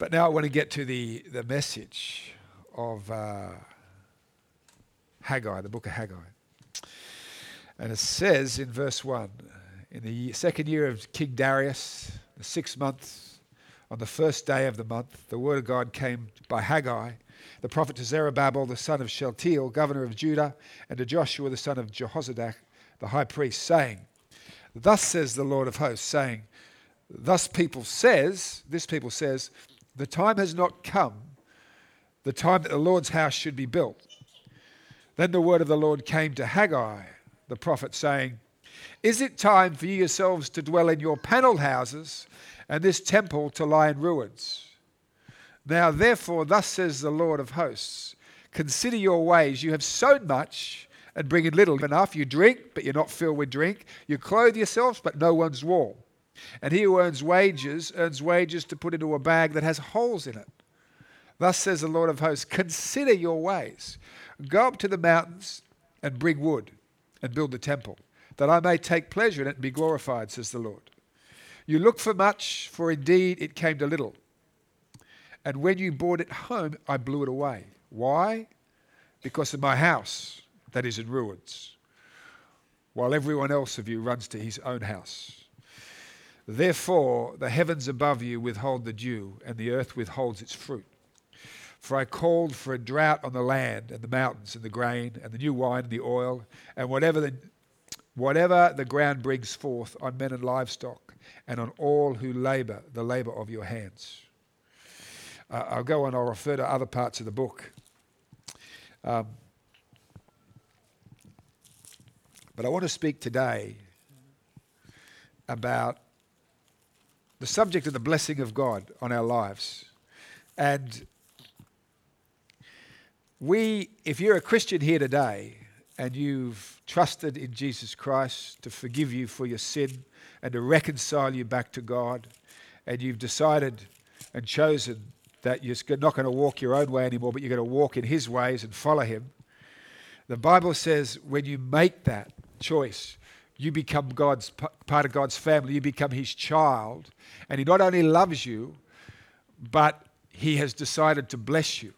But now I want to get to the message of Haggai, the book of Haggai. And it says in verse 1, in the second year of King Darius, the 6th month, on the first day of the month, the word of God came by Haggai, the prophet, to Zerubbabel, the son of Shealtiel, governor of Judah, and to Joshua, the son of Jehozadak, the high priest, saying, thus says the Lord of hosts, saying, this people says, the time has not come, the time that the Lord's house should be built. Then the word of the Lord came to Haggai, the prophet, saying, is it time for you yourselves to dwell in your panelled houses, and this temple to lie in ruins? Now therefore, thus says the Lord of hosts, consider your ways. You have sown much and bring in little enough. You drink, but you're not filled with drink. You clothe yourselves, but no one's warm. And he who earns wages to put into a bag that has holes in it. Thus says the Lord of hosts, consider your ways. Go up to the mountains and bring wood and build the temple, that I may take pleasure in it and be glorified, says the Lord. You look for much, for indeed it came to little. And when you brought it home, I blew it away. Why? Because of my house that is in ruins, while everyone else of you runs to his own house. Therefore, the heavens above you withhold the dew, and the earth withholds its fruit. For I called for a drought on the land and the mountains and the grain and the new wine and the oil, and whatever the ground brings forth, on men and livestock, and on all who labour, the labour of your hands. I'll go on, I'll refer to other parts of the book. But I want to speak today about the subject of the blessing of God on our lives. And if you're a Christian here today and you've trusted in Jesus Christ to forgive you for your sin and to reconcile you back to God, and you've decided and chosen that you're not going to walk your own way anymore, but you're going to walk in his ways and follow him, the Bible says when you make that choice, you become part of God's family. You become his child. And he not only loves you, but he has decided to bless you.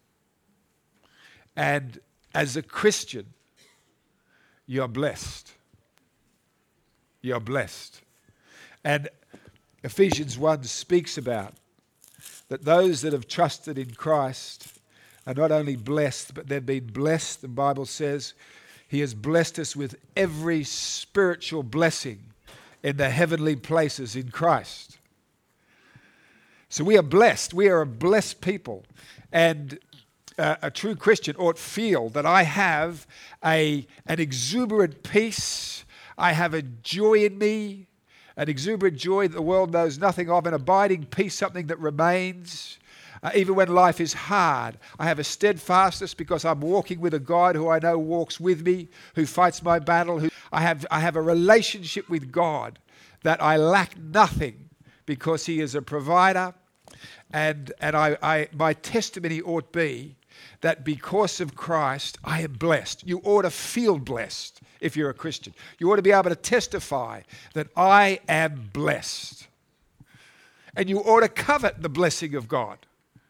And as a Christian, you're blessed. You're blessed. And Ephesians 1 speaks about that those that have trusted in Christ are not only blessed, but they've been blessed. The Bible says he has blessed us with every spiritual blessing in the heavenly places in Christ. So we are blessed. We are a blessed people. And a true Christian ought feel that I have an exuberant peace. I have a joy in me, an exuberant joy that the world knows nothing of, an abiding peace, something that remains. Even when life is hard, I have a steadfastness because I'm walking with a God who I know walks with me, who fights my battle. I have a relationship with God that I lack nothing because he is a provider. And my testimony ought be that because of Christ, I am blessed. You ought to feel blessed if you're a Christian. You ought to be able to testify that I am blessed. And you ought to covet the blessing of God.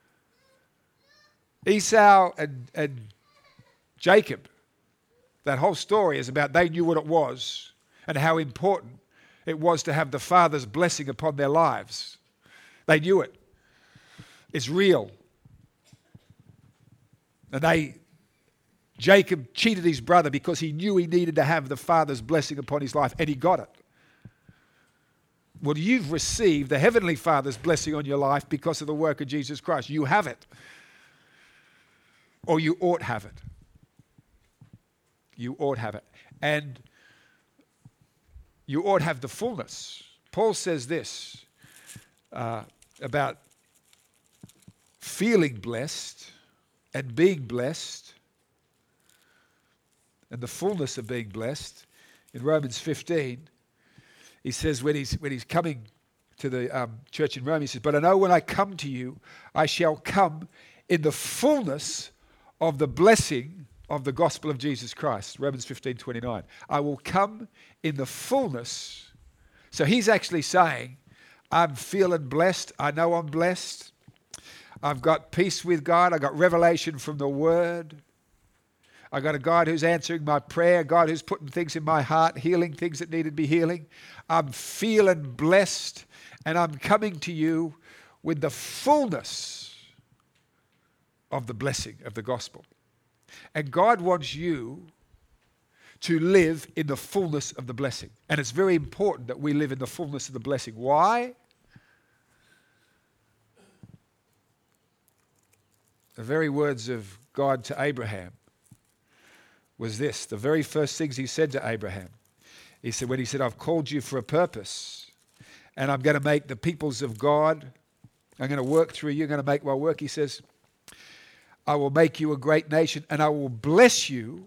Esau and Jacob, that whole story is about they knew what it was and how important it was to have the Father's blessing upon their lives. They knew it. It's real. And Jacob cheated his brother because he knew he needed to have the Father's blessing upon his life, and he got it. Well, you've received the Heavenly Father's blessing on your life because of the work of Jesus Christ. You have it. Or you ought have it. You ought have it. And you ought have the fullness. Paul says this about feeling blessed and being blessed and the fullness of being blessed. In Romans 15, he says when he's coming to the church in Rome, he says, but I know when I come to you, I shall come in the fullness of the blessing of the gospel of Jesus Christ. Romans 15:29. I will come in the fullness. So he's actually saying, I'm feeling blessed. I know I'm blessed. I've got peace with God. I've got revelation from the Word. I've got a God who's answering my prayer, God who's putting things in my heart, healing things that needed to be healing. I'm feeling blessed, and I'm coming to you with the fullness of the blessing of the gospel. And God wants you to live in the fullness of the blessing. And it's very important that we live in the fullness of the blessing. Why? The very words of God to Abraham was this. The very first things he said to Abraham. He said, when he said, I've called you for a purpose, and I'm going to make the peoples of God, I'm going to work through you, I'm going to make my work. He says, I will make you a great nation, and I will bless you,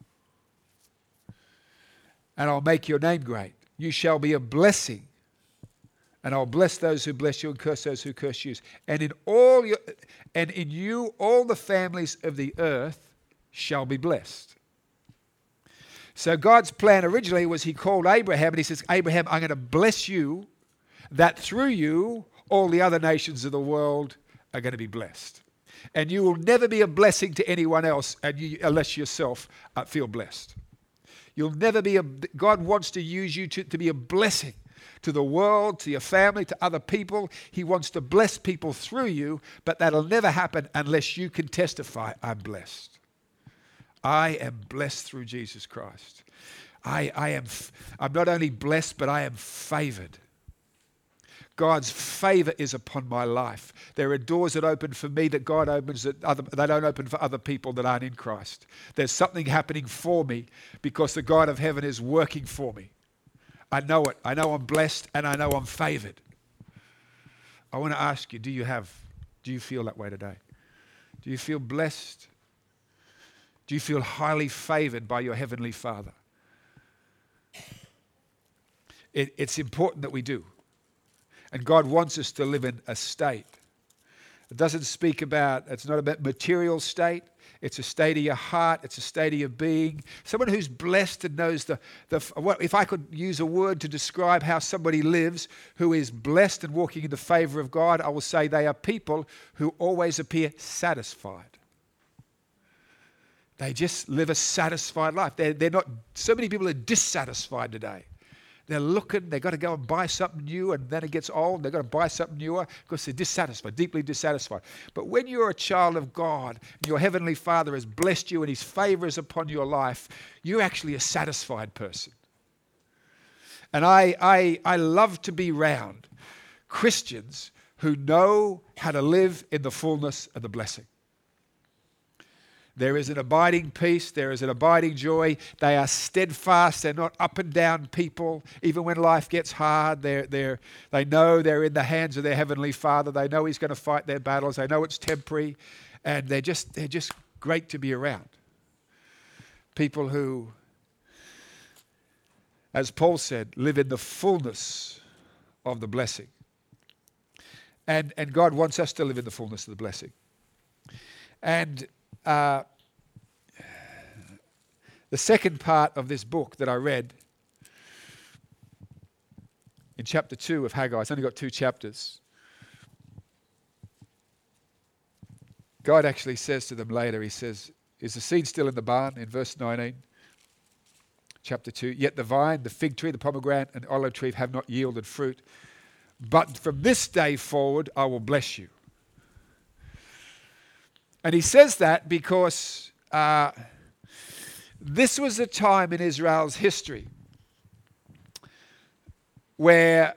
and I'll make your name great. You shall be a blessing, and I'll bless those who bless you and curse those who curse you. And in you all the families of the earth shall be blessed. So God's plan originally was he called Abraham and he says, Abraham, I'm going to bless you, that through you all the other nations of the world are going to be blessed. And you will never be a blessing to anyone else unless yourself feel blessed. You'll never be God wants to use you to be a blessing to the world, to your family, to other people. He wants to bless people through you, but that'll never happen unless you can testify, I'm blessed. I am blessed through Jesus Christ. I'm not only blessed, but I am favored. God's favor is upon my life. There are doors that open for me that God opens that they don't open for other people that aren't in Christ. There's something happening for me because the God of heaven is working for me. I know it. I know I'm blessed and I know I'm favored. I want to ask you, do you feel that way today? Do you feel blessed? Do you feel highly favored by your Heavenly Father? It's important that we do. And God wants us to live in a state. It doesn't speak about, it's not about material state. It's a state of your heart. It's a state of your being. Someone who's blessed and knows if I could use a word to describe how somebody lives who is blessed and walking in the favor of God, I will say they are people who always appear satisfied. They just live a satisfied life. They're not, so many people are dissatisfied today. They're looking, they've got to go and buy something new, and then it gets old, they've got to buy something newer because they're dissatisfied, deeply dissatisfied. But when you're a child of God, and your Heavenly Father has blessed you and His favor is upon your life, you're actually a satisfied person. And I love to be around Christians who know how to live in the fullness of the blessing. There is an abiding peace. There is an abiding joy. They are steadfast. They're not up and down people. Even when life gets hard, they know they're in the hands of their Heavenly Father. They know He's going to fight their battles. They know it's temporary. And they're just great to be around. People who, as Paul said, live in the fullness of the blessing. And God wants us to live in the fullness of the blessing. And the second part of this book that I read in chapter 2 of Haggai, it's only got 2 chapters. God actually says to them later, He says, is the seed still in the barn? In verse 19, chapter 2, yet the vine, the fig tree, the pomegranate, and olive tree have not yielded fruit. But from this day forward, I will bless you. And He says that because this was a time in Israel's history where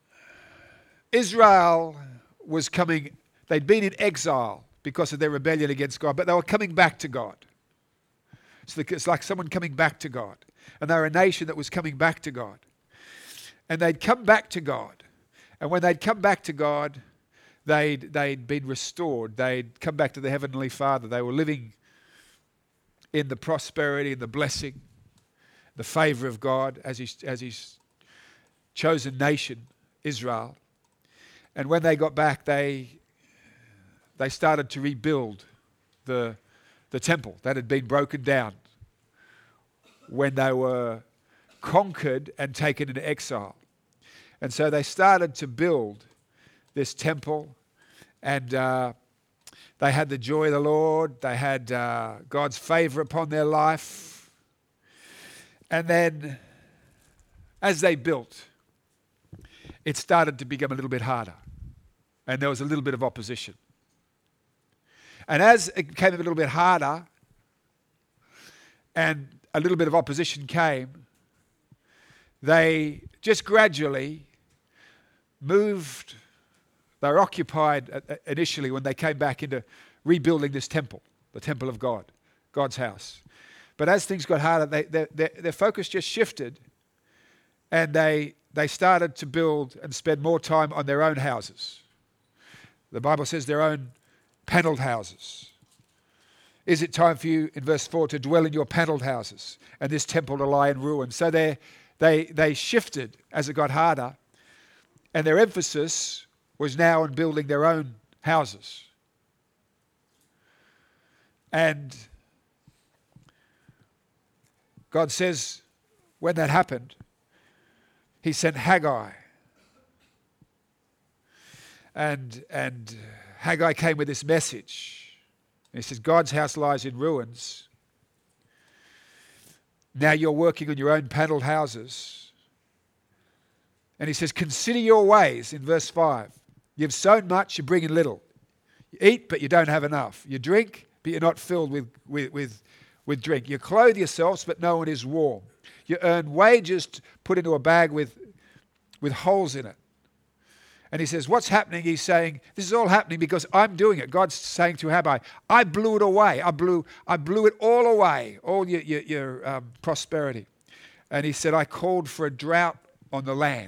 Israel was coming, they'd been in exile because of their rebellion against God, but they were coming back to God. So it's like someone coming back to God. And they were a nation that was coming back to God. And they'd come back to God. And when they'd come back to God, they'd been restored. They'd come back to the Heavenly Father. They were living in the prosperity and the blessing, the favor of God as His chosen nation, Israel. And when they got back, they started to rebuild the temple that had been broken down when they were conquered and taken into exile. And so they started to build this temple, and They had the joy of the Lord. They had God's favor upon their life. And then as they built, it started to become a little bit harder. And there was a little bit of opposition. And as it became a little bit harder and a little bit of opposition came, they just gradually moved. They were occupied initially when they came back into rebuilding this temple, the temple of God, God's house. But as things got harder, their focus just shifted, and they started to build and spend more time on their own houses. The Bible says their own panelled houses. Is it time for you, in verse 4, to dwell in your panelled houses and this temple to lie in ruin? So they shifted as it got harder, and their emphasis was now on building their own houses. And God says when that happened, he sent Haggai. And Haggai came with this message. He says, God's house lies in ruins. Now you're working on your own panelled houses. And he says, consider your ways in verse 5. You've sown much, you bring in little. You eat, but you don't have enough. You drink, but you're not filled with drink. You clothe yourselves, but no one is warm. You earn wages put into a bag with holes in it. And he says, what's happening? He's saying, this is all happening because I'm doing it. God's saying to Haggai, I blew it away. I blew it all away, all your prosperity. And he said, I called for a drought on the land.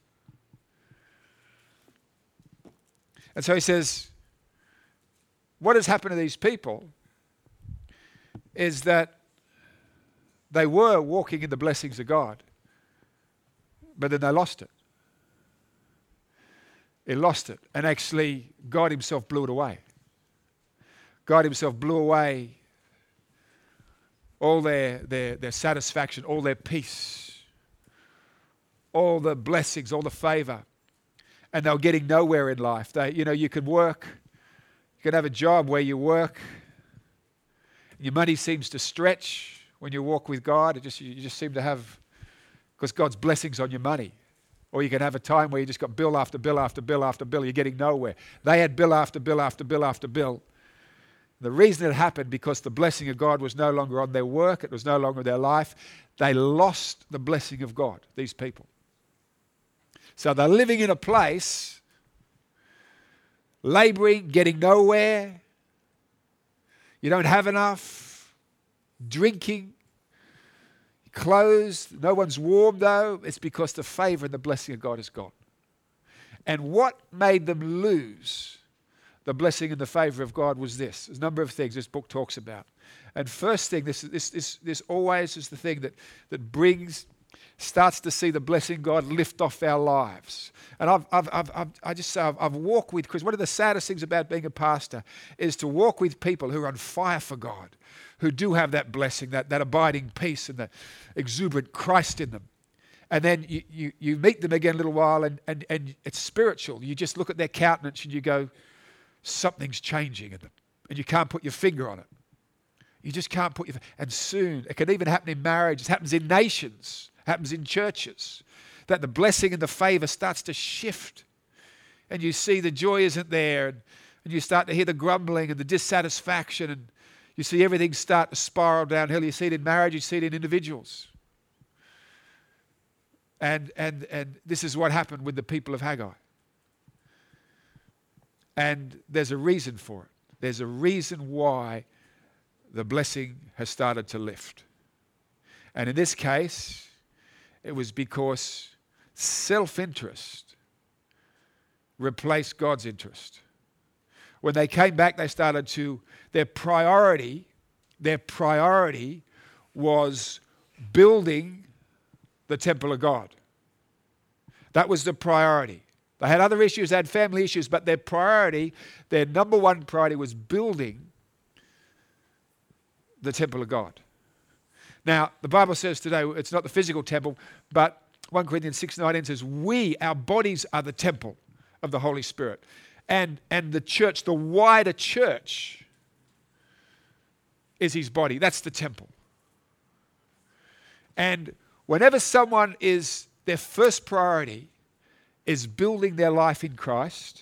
And so he says, what has happened to these people is that they were walking in the blessings of God, but then they lost it. They lost it. And actually, God himself blew it away. God himself blew away all their satisfaction, all their peace, all the blessings, all the favor. And they were getting nowhere in life. You could work, you could have a job where you work, your money seems to stretch when you walk with God. You just seem to have, because God's blessings on your money. Or you can have a time where you just got bill after bill after bill after bill. You're getting nowhere. They had bill after bill after bill after bill. The reason it happened because the blessing of God was no longer on their work. It was no longer their life. They lost the blessing of God, these people. So they're living in a place, laboring, getting nowhere. You don't have enough. Drinking. Clothes. No one's warm though. It's because the favor and the blessing of God is gone. And what made them lose the blessing and the favor of God was this. There's a number of things this book talks about. And first thing, this always is the thing that starts to see the blessing of God lift off our lives. And I've walked with, because one of the saddest things about being a pastor is to walk with people who are on fire for God, who do have that blessing, that abiding peace and that exuberant Christ in them. And then you meet them again a little while and it's spiritual. You just look at their countenance and you go, something's changing in them. And you can't put your finger on it. You just can't put your... And soon, it can even happen in marriage. It happens in nations. It happens in churches. That the blessing and the favor starts to shift. And you see the joy isn't there. And you start to hear the grumbling and the dissatisfaction. And you see everything start to spiral downhill. You see it in marriage. You see it in individuals. And this is what happened with the people of Haggai. And there's a reason for it. There's a reason why the blessing has started to lift. And in this case, it was because self-interest replaced God's interest. When they came back, they started to, their priority was building the temple of God. That was the priority. They had other issues, they had family issues, but their number one priority was building the temple of God. Now, the Bible says today, it's not the physical temple, but 1 Corinthians 6:19 says, our bodies are the temple of the Holy Spirit. And the church, the wider church, is his body. That's the temple. And whenever someone is, their first priority is building their life in Christ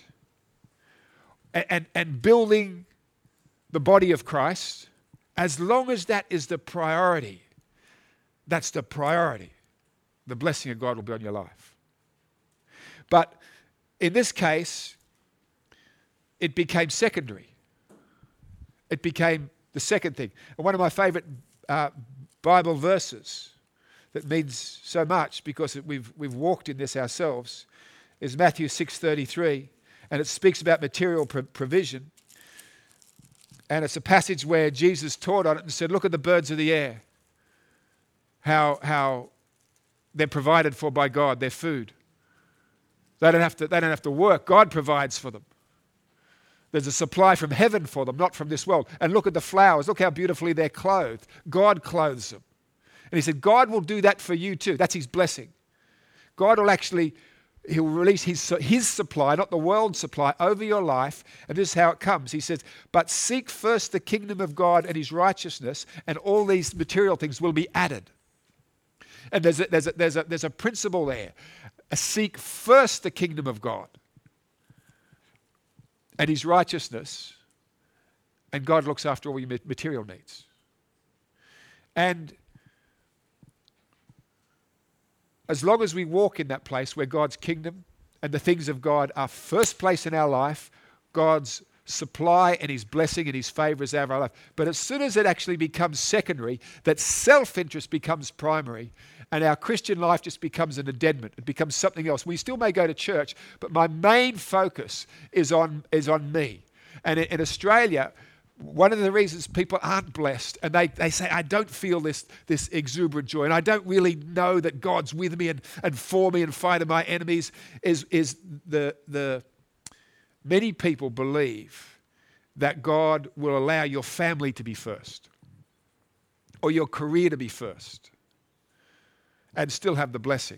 and building the body of Christ, as long as that is the priority, that's the priority. The blessing of God will be on your life. But in this case, it became secondary. It became the second thing. And one of my favorite Bible verses that means so much because we've walked in this ourselves is Matthew 6:33, and it speaks about material provision. And it's a passage where Jesus taught on it and said, look at the birds of the air, how they're provided for by God, their food. They don't have to work. God provides for them. There's a supply from heaven for them, not from this world. And look at the flowers. Look how beautifully they're clothed. God clothes them. And he said, God will do that for you too. That's his blessing. God will actually, he'll release his supply, not the world's supply, over your life. And this is how it comes. He says, but seek first the kingdom of God and his righteousness, and all these material things will be added. And there's a principle there. Seek first the kingdom of God and his righteousness, and God looks after all your material needs. And as long as we walk in that place where God's kingdom and the things of God are first place in our life, God's supply and his blessing and his favor is out of our life. But as soon as it actually becomes secondary, that self-interest becomes primary, and our Christian life just becomes an addendum. It becomes something else. We still may go to church, but my main focus is on me. And in Australia, one of the reasons people aren't blessed, and they say, I don't feel this exuberant joy, and I don't really know that God's with me and for me and fighting my enemies, is the many people believe that God will allow your family to be first or your career to be first and still have the blessing.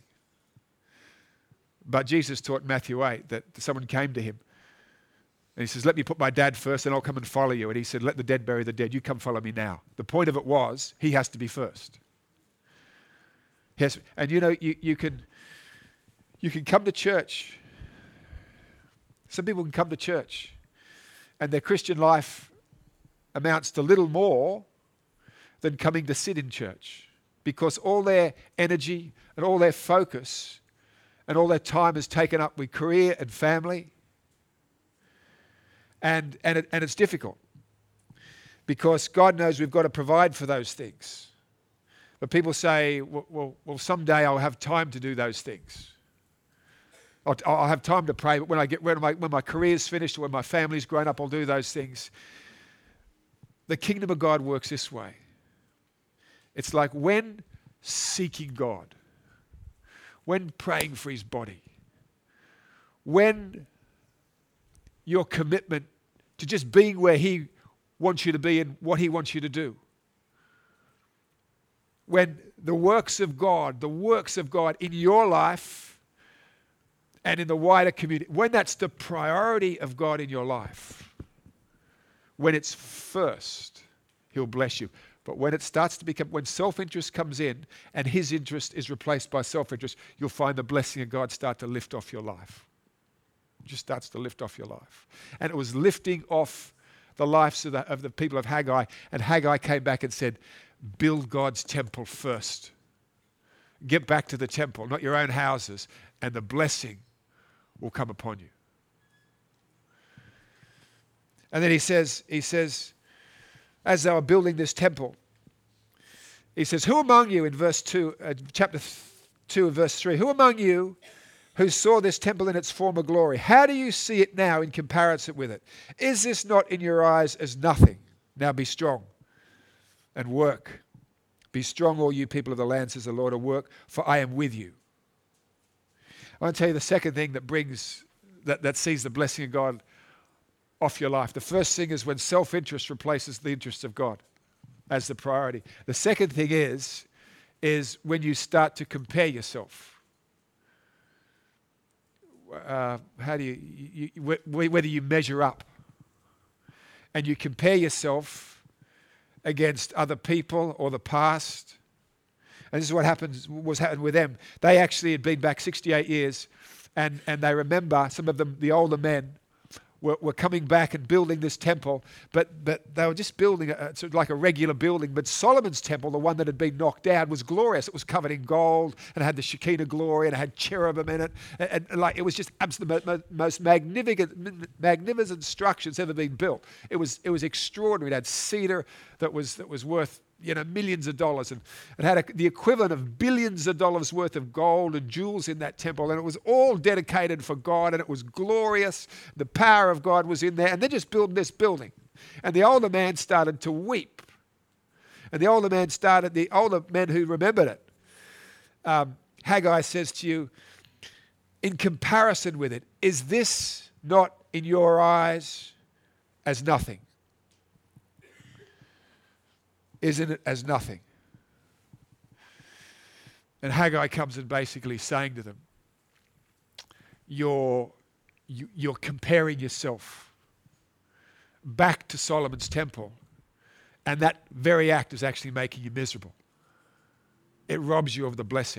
But Jesus taught in Matthew 8 that someone came to him and he says, let me put my dad first and I'll come and follow you. And he said, let the dead bury the dead. You come follow me now. The point of it was he has to be first. Yes, and you know, you can come to church. Some people can come to church and their Christian life amounts to little more than coming to sit in church, because all their energy and all their focus and all their time is taken up with career and family. And it's difficult because God knows we've got to provide for those things. But people say, well, someday I'll have time to do those things. I'll have time to pray, but when my career's finished or when my family's grown up, I'll do those things. The kingdom of God works this way. It's like when seeking God, when praying for his body, when your commitment to just being where he wants you to be and what he wants you to do, when the works of God in your life and in the wider community, when that's the priority of God in your life, when it's first, he'll bless you. But when it starts to become, when self-interest comes in and his interest is replaced by self-interest, you'll find the blessing of God start to lift off your life. It just starts to lift off your life. And it was lifting off the lives of the people of Haggai. And Haggai came back and said, build God's temple first. Get back to the temple, not your own houses, and the blessing will come upon you. And then he says, as they were building this temple, he says, who among you, in verse 2, chapter 2 verse 3, who among you who saw this temple in its former glory, how do you see it now in comparison with it? Is this not in your eyes as nothing? Now be strong and work. Be strong, all you people of the land, says the Lord, and work, for I am with you. I want to tell you the second thing that sees the blessing of God off your life. The first thing is when self-interest replaces the interests of God as the priority. The second thing is when you start to compare yourself. how do whether you measure up and you compare yourself against other people or the past. And this is what was happening with them. They actually had been back 68 years, and they remember, some of them, the older men, were coming back and building this temple, but they were just building sort of like a regular building. But Solomon's temple, the one that had been knocked down, was glorious. It was covered in gold and had the Shekinah glory and it had cherubim in it, and like it was just absolutely most magnificent structure that's ever been built. It was extraordinary. It had cedar that was worth millions of dollars, and it had the equivalent of billions of dollars worth of gold and jewels in that temple, and it was all dedicated for God, and it was glorious. The power of God was in there, and they're just building this building. And the older man started to weep, and the older men who remembered it, Haggai says to you, in comparison with it, is this not in your eyes as nothing? Isn't it as nothing? And Haggai comes and basically saying to them, you're comparing yourself back to Solomon's temple, and that very act is actually making you miserable. It robs you of the blessing.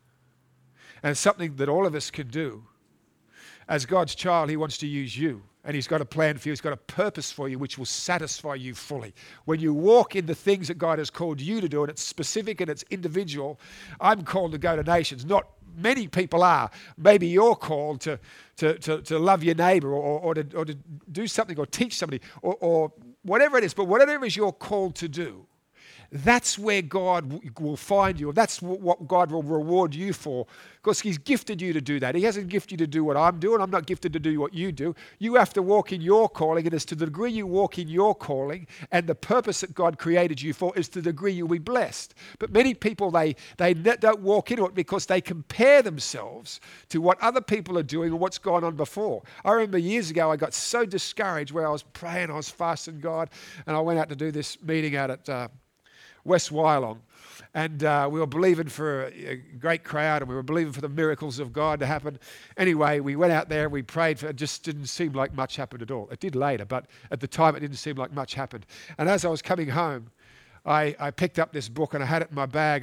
And it's something that all of us can do. As God's child, He wants to use you. And He's got a plan for you. He's got a purpose for you which will satisfy you fully. When you walk in the things that God has called you to do, and it's specific and it's individual. I'm called to go to nations. Not many people are. Maybe you're called to love your neighbor or to do something or teach somebody or whatever it is. But whatever it is you're called to do, that's where God will find you. That's what God will reward you for, because He's gifted you to do that. He hasn't gifted you to do what I'm doing. I'm not gifted to do what you do. You have to walk in your calling, and it's to the degree you walk in your calling and the purpose that God created you for is to the degree you'll be blessed. But many people, they don't walk into it because they compare themselves to what other people are doing and what's gone on before. I remember years ago I got so discouraged where I was praying, I was fasting God, and I went out to do this meeting out at West Wyalong, and we were believing for a great crowd, and we were believing for the miracles of God to happen. Anyway, we went out there, we prayed, it just didn't seem like much happened at all. It did later, but at the time it didn't seem like much happened. And as I was coming home, I picked up this book, and I had it in my bag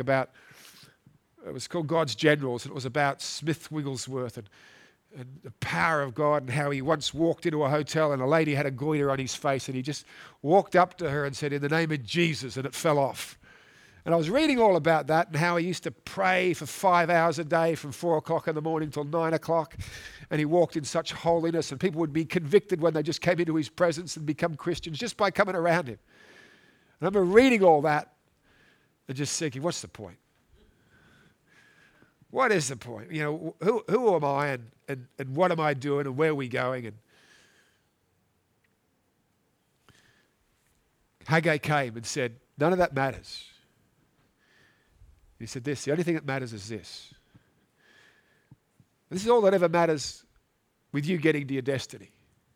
it was called God's Generals, and it was about Smith Wigglesworth and the power of God, and how he once walked into a hotel and a lady had a goiter on his face, and he just walked up to her and said, "In the name of Jesus," and it fell off. And I was reading all about that and how he used to pray for 5 hours a day from 4 o'clock in the morning till 9 o'clock, and he walked in such holiness, and people would be convicted when they just came into his presence and become Christians just by coming around him. And I remember reading all that and just thinking, what's the point? What is the point? Who am I and what am I doing and where are we going? And Haggai came and said, none of that matters. He said this, the only thing that matters is this. This is all that ever matters with you getting to your destiny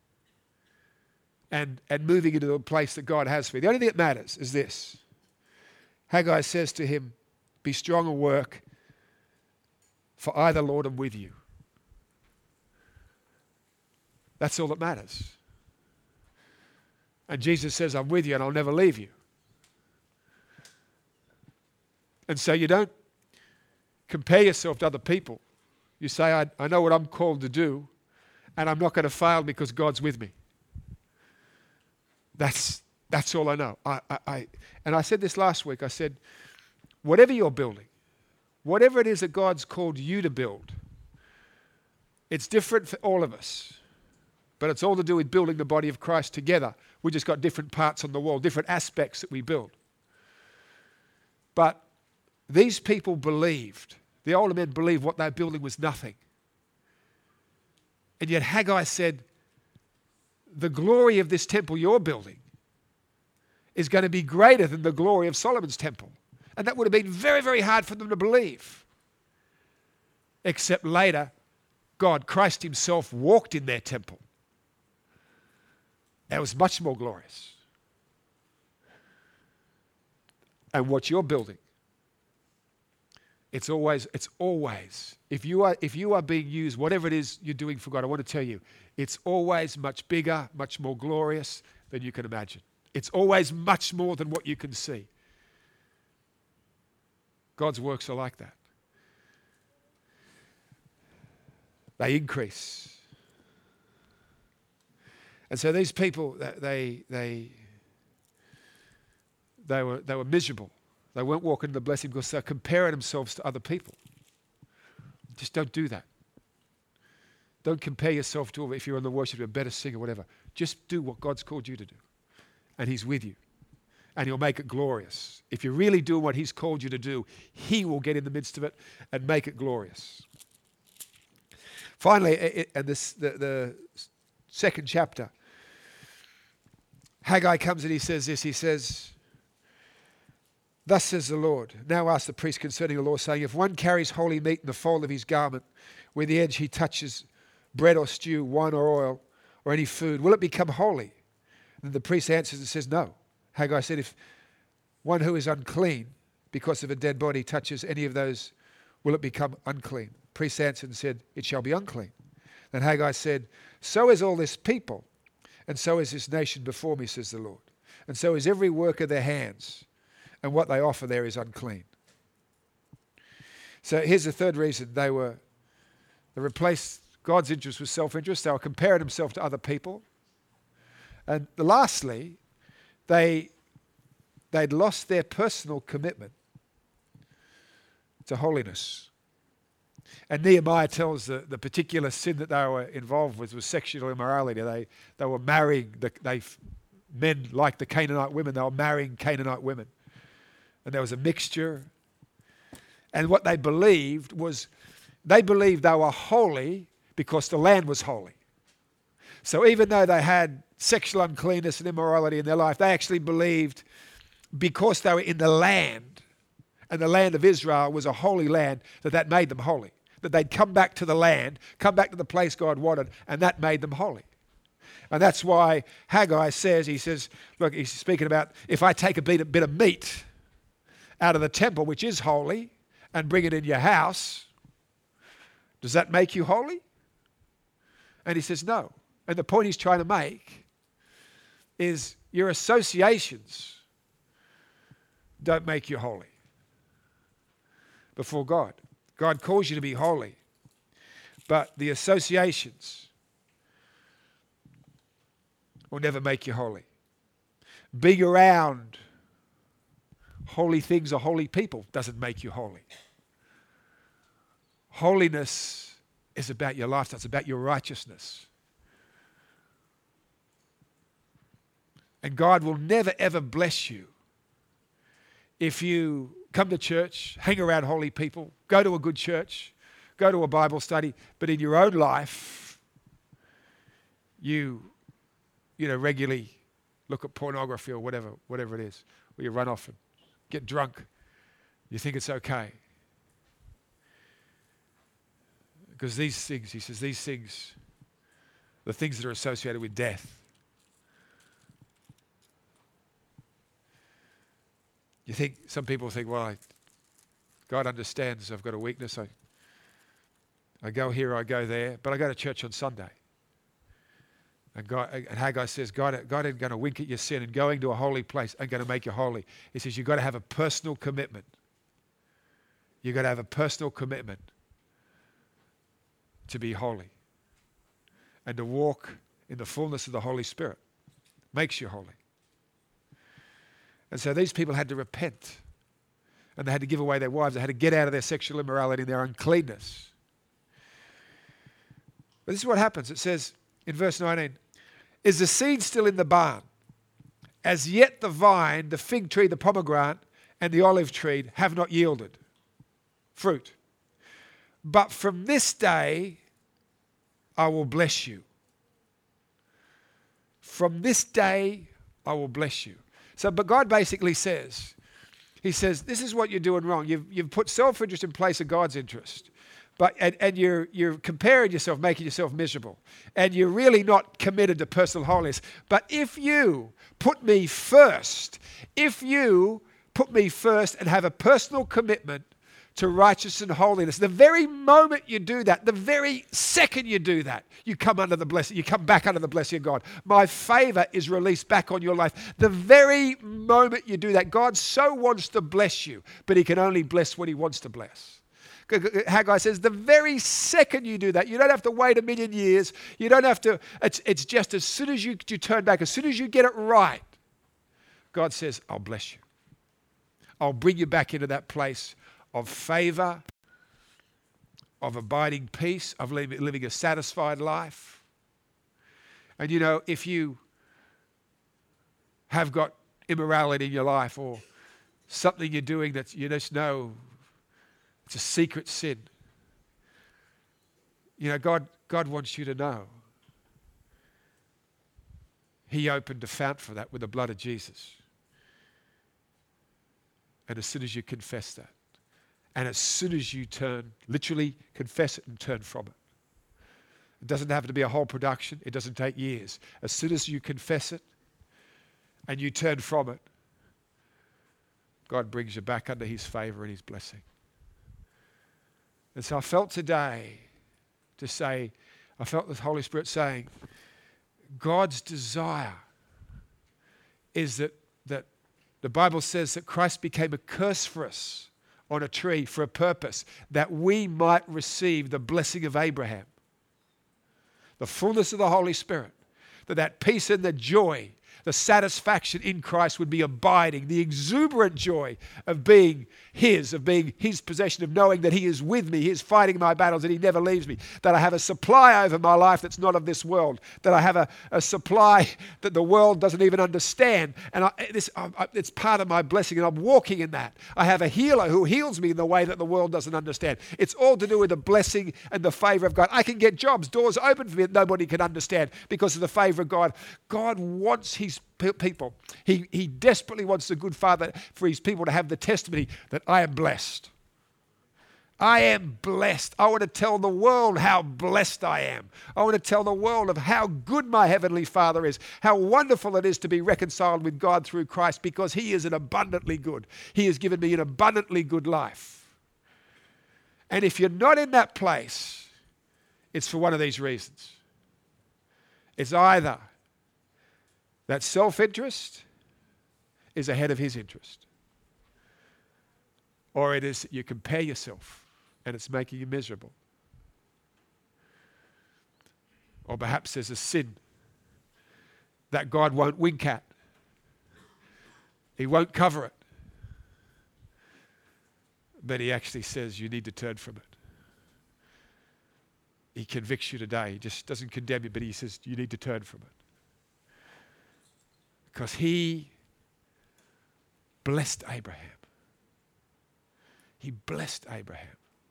and moving into the place that God has for you. The only thing that matters is this. Haggai says to him, be strong and work, for I, the Lord, am with you. That's all that matters. And Jesus says, I'm with you and I'll never leave you. And so you don't compare yourself to other people. You say, I know what I'm called to do, and I'm not going to fail because God's with me. That's all I know. And I said this last week. I said, whatever you're building, whatever it is that God's called you to build, it's different for all of us. But it's all to do with building the body of Christ together. We just got different parts on the wall, different aspects that we build. But these people believed, the older men believed what they're building was nothing. And yet Haggai said, the glory of this temple you're building is going to be greater than the glory of Solomon's temple. And that would have been very, very hard for them to believe. Except later, God, Christ himself, walked in their temple. That was much more glorious. And what you're building It's always. If you are being used, whatever it is you're doing for God, I want to tell you, it's always much bigger, much more glorious than you can imagine. It's always much more than what you can see. God's works are like that. They increase. And so these people, they were miserable. They weren't walking in the blessing because they're comparing themselves to other people. Just don't do that. Don't compare yourself to, if you're in the worship, a better singer, whatever. Just do what God's called you to do. And He's with you. And He'll make it glorious. If you really do what He's called you to do, He will get in the midst of it and make it glorious. Finally, the second chapter, Haggai comes and he says this. He says, "Thus says the Lord, now ask the priest concerning the law, saying, if one carries holy meat in the fold of his garment, where the edge he touches bread or stew, wine or oil, or any food, will it become holy?" And the priest answers and says, no. Haggai said, if one who is unclean because of a dead body touches any of those, will it become unclean? The priest answered and said, it shall be unclean. Then Haggai said, so is all this people, and so is this nation before me, says the Lord. And so is every work of their hands, and what they offer there is unclean. So here's the third reason. They replaced God's interest with self-interest. They were comparing themselves to other people. And lastly, they'd lost their personal commitment to holiness. And Nehemiah tells the particular sin that they were involved with was sexual immorality. They were marrying men like the Canaanite women. They were marrying Canaanite women. And there was a mixture. And what they believed was, they believed they were holy because the land was holy. So even though they had sexual uncleanness and immorality in their life, they actually believed because they were in the land, and the land of Israel was a holy land, that made them holy. That they'd come back to the land, come back to the place God wanted, and that made them holy. And that's why Haggai says, look, he's speaking about, if I take a bit of meat out of the temple, which is holy, and bring it in your house, does that make you holy? And he says no. And the point he's trying to make is your associations don't make you holy before God. God calls you to be holy, but the associations will never make you holy. Being around holy things or holy people doesn't make you holy. Holiness is about your lifestyle. It's about your righteousness. And God will never, ever bless you if you come to church, hang around holy people, go to a good church, go to a Bible study, but in your own life, you regularly look at pornography or whatever it is, or you run off and get drunk. You think it's okay. Because these things, he says, the things that are associated with death. Some people think, well, God understands I've got a weakness. I go here, I go there, but I go to church on Sunday. And Haggai says, God ain't going to wink at your sin, and going to a holy place ain't going to make you holy. He says, you've got to have a personal commitment. You've got to have a personal commitment to be holy and to walk in the fullness of the Holy Spirit. Makes you holy. And so these people had to repent, and they had to give away their wives. They had to get out of their sexual immorality and their uncleanness. But this is what happens. It says in verse 19, is the seed still in the barn? As yet the vine, the fig tree, the pomegranate, and the olive tree have not yielded fruit. But from this day I will bless you. From this day I will bless you. But God basically says, He says, this is what you're doing wrong. You've put self-interest in place of God's interest. And you're comparing yourself, making yourself miserable. And you're really not committed to personal holiness. But if you put me first, and have a personal commitment to righteousness and holiness. The very moment you do that, the very second you do that, you come under the blessing. You come back under the blessing of God. My favor is released back on your life. The very moment you do that, God so wants to bless you, but he can only bless what he wants to bless. Haggai says, the very second you do that, you don't have to wait 1,000,000 years. You don't have to, it's just as soon as you turn back, as soon as you get it right, God says, I'll bless you. I'll bring you back into that place of favor, of abiding peace, of living a satisfied life. And you know, if you have got immorality in your life or something you're doing that you just know it's a secret sin, you know, God wants you to know he opened a fount for that with the blood of Jesus. And as soon as you confess that, and as soon as you turn, literally confess it and turn from it. It doesn't have to be a whole production. It doesn't take years. As soon as you confess it and you turn from it, God brings you back under his favor and his blessing. And so I felt today to say, I felt the Holy Spirit saying, God's desire is that the Bible says that Christ became a curse for us on a tree for a purpose, that we might receive the blessing of Abraham, the fullness of the Holy Spirit, that peace and the joy, the satisfaction in Christ would be abiding, the exuberant joy of being his possession, of knowing that he is with me, he is fighting my battles, and he never leaves me, that I have a supply over my life that's not of this world, that I have a supply that the world doesn't even understand, and it's part of my blessing, and I'm walking in that. I have a healer who heals me in the way that the world doesn't understand. It's all to do with the blessing and the favor of God. I can get jobs, doors open for me that nobody can understand because of the favor of God. God wants his people. He desperately wants the good Father for his people to have the testimony that I am blessed. I am blessed. I want to tell the world how blessed I am. I want to tell the world of how good my Heavenly Father is, how wonderful it is to be reconciled with God through Christ, because he is an abundantly good. He has given me an abundantly good life. And if you're not in that place, it's for one of these reasons. It's either that self-interest is ahead of his interest, or it is that you compare yourself and it's making you miserable. Or perhaps there's a sin that God won't wink at. He won't cover it. But he actually says you need to turn from it. He convicts you today. He just doesn't condemn you, but he says you need to turn from it. Because he blessed Abraham. He blessed Abraham.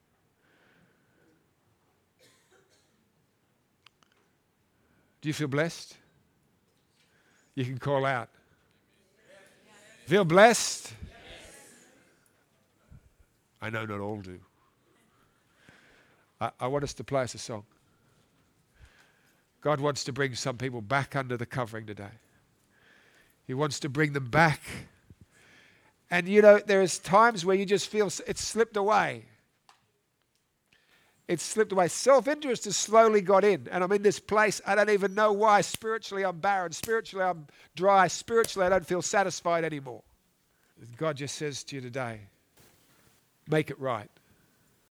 Do you feel blessed? You can call out. Feel blessed? I know not all do. I want us to play us a song. God wants to bring some people back under the covering today. He wants to bring them back. And you know, there's times where you just feel it's slipped away. It's slipped away. Self-interest has slowly got in. And I'm in this place, I don't even know why. Spiritually, I'm barren. Spiritually, I'm dry. Spiritually, I don't feel satisfied anymore. God just says to you today, make it right.